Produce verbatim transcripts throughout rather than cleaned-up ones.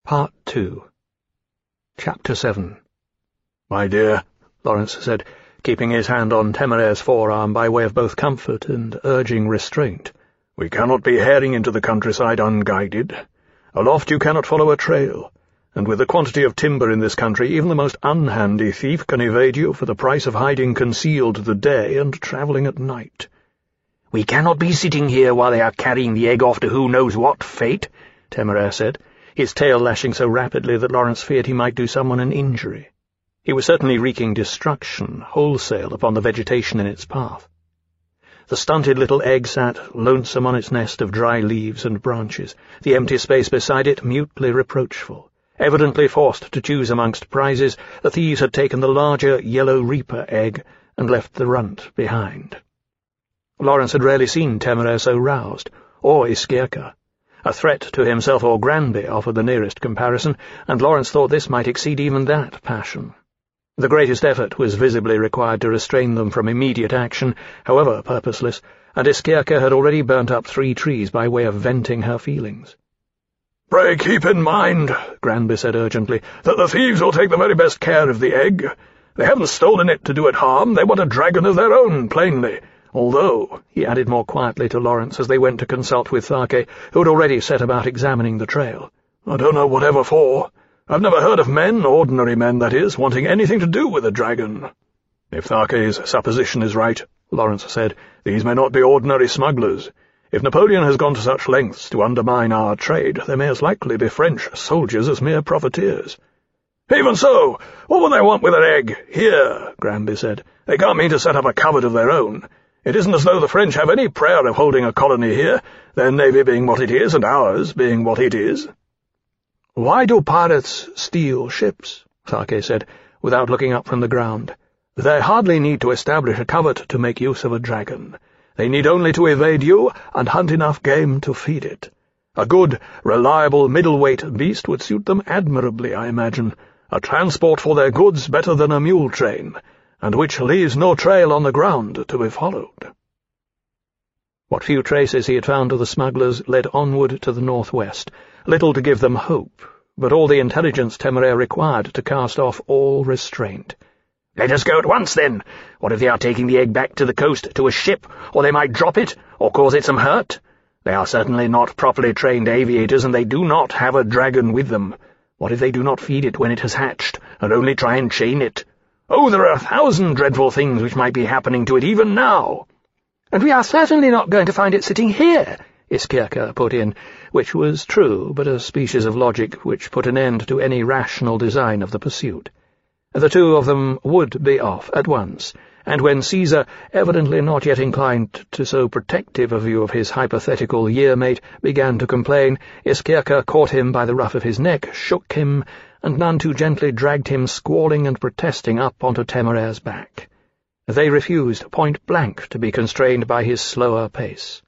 Part two. Chapter seven. "My dear," Lawrence said, keeping his hand on Temeraire's forearm by way of both comfort and urging restraint, "we cannot be herring into the countryside unguided. Aloft you cannot follow a trail, and with the quantity of timber in this country, even the most unhandy thief can evade you for the price of hiding concealed the day and travelling at night." "We cannot be sitting here while they are carrying the egg off to who knows what fate," Temeraire said, his tail lashing so rapidly that Lawrence feared he might do someone an injury. He was certainly wreaking destruction wholesale upon the vegetation in its path. The stunted little egg sat lonesome on its nest of dry leaves and branches, the empty space beside it mutely reproachful. Evidently forced to choose amongst prizes, the thieves had taken the larger yellow reaper egg and left the runt behind. Lawrence had rarely seen Temeraire so roused, or Iskierka. A threat to himself or Granby offered the nearest comparison, and Lawrence thought this might exceed even that passion. The greatest effort was visibly required to restrain them from immediate action, however purposeless, and Iskierka had already burnt up three trees by way of venting her feelings. "Pray keep in mind," Granby said urgently, "that the thieves will take the very best care of the egg. They haven't stolen it to do it harm, they want a dragon of their own, plainly. Although," he added more quietly to Lawrence as they went to consult with Tharke, who had already set about examining the trail, "I don't know whatever for. I've never heard of men, ordinary men that is, wanting anything to do with a dragon." "If Tharke's supposition is right," Lawrence said, "these may not be ordinary smugglers. If Napoleon has gone to such lengths to undermine our trade, they may as likely be French soldiers as mere profiteers." "Even so, what will they want with an egg here?" Granby said. "They can't mean to set up a covert of their own. It isn't as though the French have any prayer of holding a colony here, their navy being what it is and ours being what it is." "Why do pirates steal ships?" Tharke said, without looking up from the ground. "They hardly need to establish a covert to make use of a dragon. They need only to evade you and hunt enough game to feed it. A good, reliable middleweight beast would suit them admirably, I imagine, a transport for their goods better than a mule train, and which leaves no trail on the ground to be followed." What few traces he had found of the smugglers led onward to the northwest, little to give them hope, but all the intelligence Temeraire required to cast off all restraint. "Let us go at once, then. What if they are taking the egg back to the coast to a ship, or they might drop it, or cause it some hurt? They are certainly not properly trained aviators, and they do not have a dragon with them. What if they do not feed it when it has hatched, and only try and chain it? Oh, there are a thousand dreadful things which might be happening to it even now." "And we are certainly not going to find it sitting here," Iskierka put in, which was true, but a species of logic which put an end to any rational design of the pursuit. The two of them would be off at once, and when Caesar, evidently not yet inclined to so protective a view of his hypothetical year-mate, began to complain, Iskierka caught him by the ruff of his neck, shook him, and none too gently dragged him squalling and protesting up onto Temeraire's back. They refused point-blank to be constrained by his slower pace.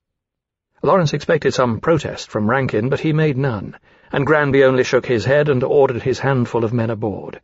Lawrence expected some protest from Rankin, but he made none, and Granby only shook his head and ordered his handful of men aboard.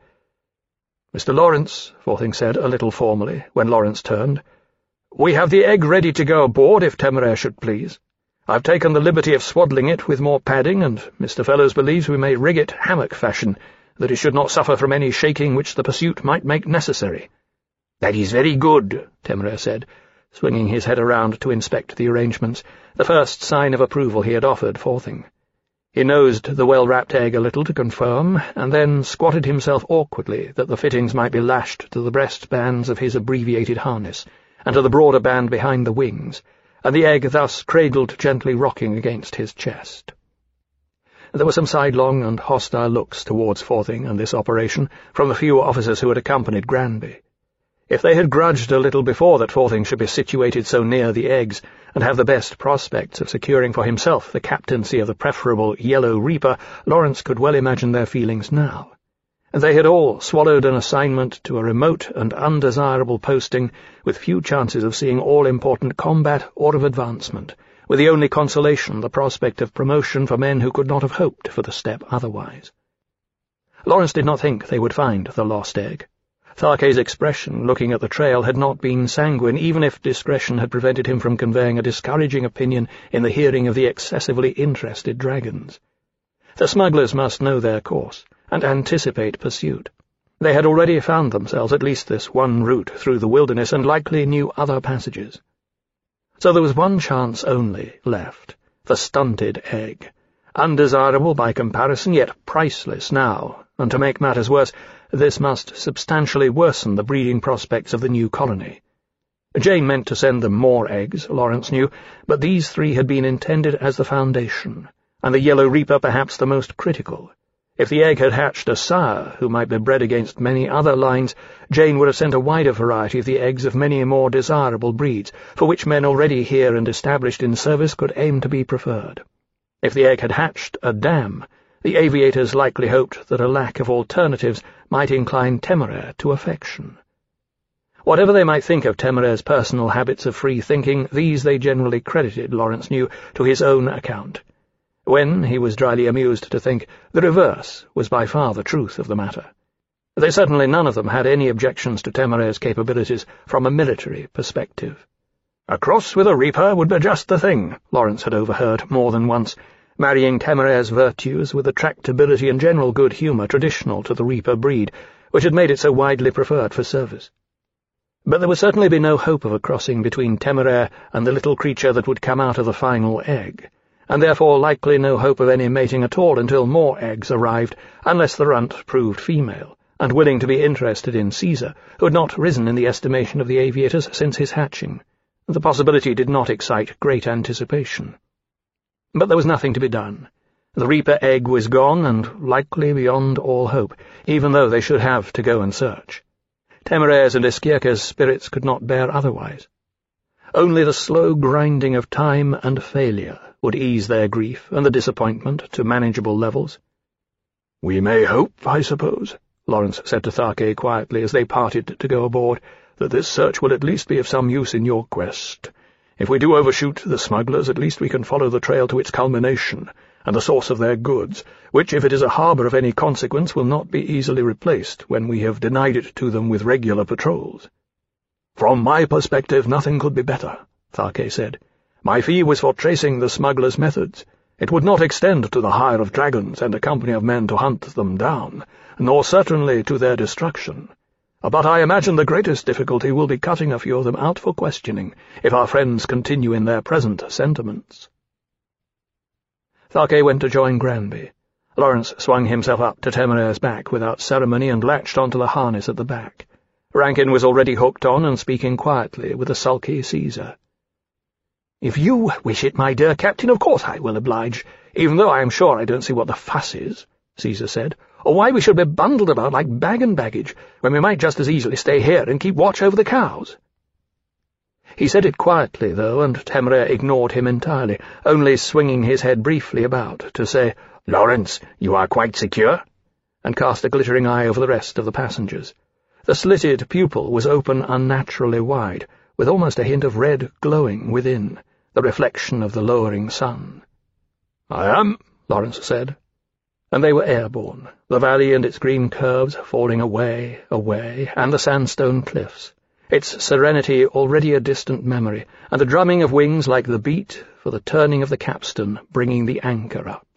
"Mister Lawrence," Forthing said, a little formally, when Lawrence turned, "we have the egg ready to go aboard if Temeraire should please. I've taken the liberty of swaddling it with more padding, and Mister Fellows believes we may rig it hammock fashion, that it should not suffer from any shaking which the pursuit might make necessary." "That is very good," Temeraire said, swinging his head around to inspect the arrangements, the first sign of approval he had offered Forthing. He nosed the well-wrapped egg a little to confirm, and then squatted himself awkwardly that the fittings might be lashed to the breast-bands of his abbreviated harness, and to the broader band behind the wings, and the egg thus cradled gently rocking against his chest. There were some sidelong and hostile looks towards Forthing and this operation from the few officers who had accompanied Granby. If they had grudged a little before that Forthing should be situated so near the eggs, and have the best prospects of securing for himself the captaincy of the preferable Yellow Reaper, Lawrence could well imagine their feelings now. They had all swallowed an assignment to a remote and undesirable posting, with few chances of seeing all-important combat or of advancement, with the only consolation the prospect of promotion for men who could not have hoped for the step otherwise. Lawrence did not think they would find the lost egg. Tharke's expression, looking at the trail, had not been sanguine, even if discretion had prevented him from conveying a discouraging opinion in the hearing of the excessively interested dragons. The smugglers must know their course, and anticipate pursuit. They had already found themselves at least this one route through the wilderness, and likely knew other passages. So there was one chance only left, the stunted egg, undesirable by comparison, yet priceless now, and to make matters worse, this must substantially worsen the breeding prospects of the new colony. Jane meant to send them more eggs, Lawrence knew, but these three had been intended as the foundation, and the Yellow Reaper perhaps the most critical. If the egg had hatched a sire who might be bred against many other lines, Jane would have sent a wider variety of the eggs of many more desirable breeds, for which men already here and established in service could aim to be preferred. If the egg had hatched a dam, the aviators likely hoped that a lack of alternatives might incline Temeraire to affection. Whatever they might think of Temeraire's personal habits of free thinking, these they generally credited, Lawrence knew, to his own account. When, he was dryly amused to think, the reverse was by far the truth of the matter. They certainly none of them had any objections to Temeraire's capabilities from a military perspective. A cross with a Reaper would be just the thing, Lawrence had overheard more than once, marrying Temeraire's virtues with the tractability and general good humour traditional to the Reaper breed, which had made it so widely preferred for service. But there would certainly be no hope of a crossing between Temeraire and the little creature that would come out of the final egg, and therefore likely no hope of any mating at all until more eggs arrived, unless the runt proved female, and willing to be interested in Caesar, who had not risen in the estimation of the aviators since his hatching. The possibility did not excite great anticipation. But there was nothing to be done. The Reaper egg was gone, and likely beyond all hope, even though they should have to go and search. Temeraire's and Esquirca's spirits could not bear otherwise. Only the slow grinding of time and failure would ease their grief and the disappointment to manageable levels. "We may hope, I suppose," Lawrence said to Tharke quietly as they parted to go aboard, "that this search will at least be of some use in your quest. If we do overshoot the smugglers, at least we can follow the trail to its culmination, and the source of their goods, which, if it is a harbour of any consequence, will not be easily replaced when we have denied it to them with regular patrols." "From my perspective, nothing could be better," Tharke said. "My fee was for tracing the smugglers' methods. It would not extend to the hire of dragons and a company of men to hunt them down, nor certainly to their destruction. But I imagine the greatest difficulty will be cutting a few of them out for questioning, if our friends continue in their present sentiments." Tharke went to join Granby. Lawrence swung himself up to Temeraire's back without ceremony and latched onto the harness at the back. Rankin was already hooked on and speaking quietly with a sulky Caesar. "If you wish it, my dear Captain, of course I will oblige, even though I am sure I don't see what the fuss is," Caesar said, "or why we should be bundled about like bag and baggage, when we might just as easily stay here and keep watch over the cows." He said it quietly, though, and Temeraire ignored him entirely, only swinging his head briefly about to say, "Lawrence, you are quite secure?" and cast a glittering eye over the rest of the passengers. The slitted pupil was open unnaturally wide, with almost a hint of red glowing within, the reflection of the lowering sun. "I am," Lawrence said. And they were airborne, the valley and its green curves falling away, away, and the sandstone cliffs, its serenity already a distant memory, and the drumming of wings like the beat for the turning of the capstan bringing the anchor up.